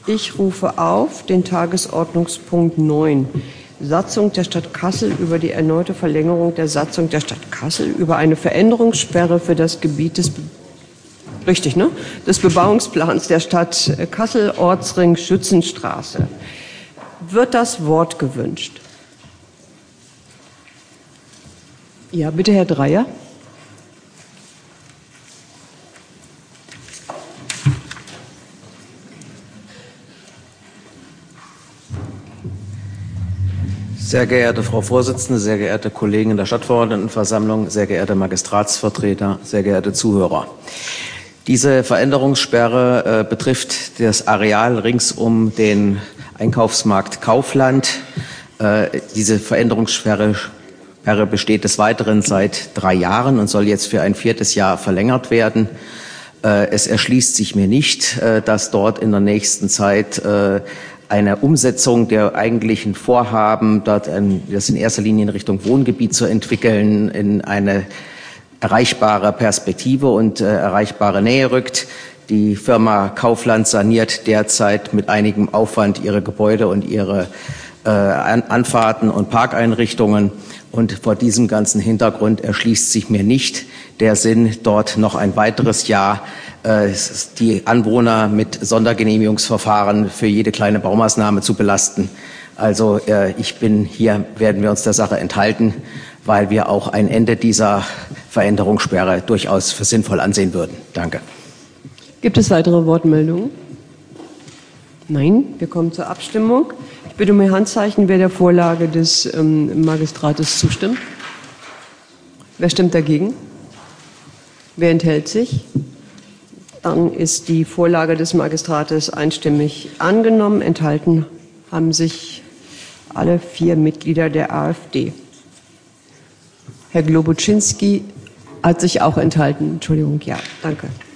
Ich rufe auf den Tagesordnungspunkt 9, Satzung der Stadt Kassel über die erneute Verlängerung der Satzung der Stadt Kassel über eine Veränderungssperre für das Gebiet des Bebauungsplans der Stadt Kassel, Ortsring Schützenstraße. Wird das Wort gewünscht? Ja, bitte, Herr Dreyer. Sehr geehrte Frau Vorsitzende, sehr geehrte Kollegen in der Stadtverordnetenversammlung, sehr geehrte Magistratsvertreter, sehr geehrte Zuhörer. Diese Veränderungssperre betrifft das Areal rings um den Einkaufsmarkt Kaufland. Diese Veränderungssperre besteht des Weiteren seit 3 Jahren und soll jetzt für ein 4. Jahr verlängert werden. Es erschließt sich mir nicht, dass dort in der nächsten Zeit eine Umsetzung der eigentlichen Vorhaben, das in erster Linie in Richtung Wohngebiet zu entwickeln, in eine erreichbare Perspektive und erreichbare Nähe rückt. Die Firma Kaufland saniert derzeit mit einigem Aufwand ihre Gebäude und ihre Anfahrten und Parkeinrichtungen. Und vor diesem ganzen Hintergrund erschließt sich mir nicht der Sinn, dort noch ein weiteres Jahr die Anwohner mit Sondergenehmigungsverfahren für jede kleine Baumaßnahme zu belasten. Also werden wir uns der Sache enthalten, weil wir auch ein Ende dieser Veränderungssperre durchaus für sinnvoll ansehen würden. Danke. Gibt es weitere Wortmeldungen? Nein, wir kommen zur Abstimmung. Ich bitte um Ihr Handzeichen, wer der Vorlage des Magistrates zustimmt. Wer stimmt dagegen? Wer enthält sich? Dann ist die Vorlage des Magistrates einstimmig angenommen. Enthalten haben sich alle 4 Mitglieder der AfD. Herr Globoczynski hat sich auch enthalten. Entschuldigung, ja, danke.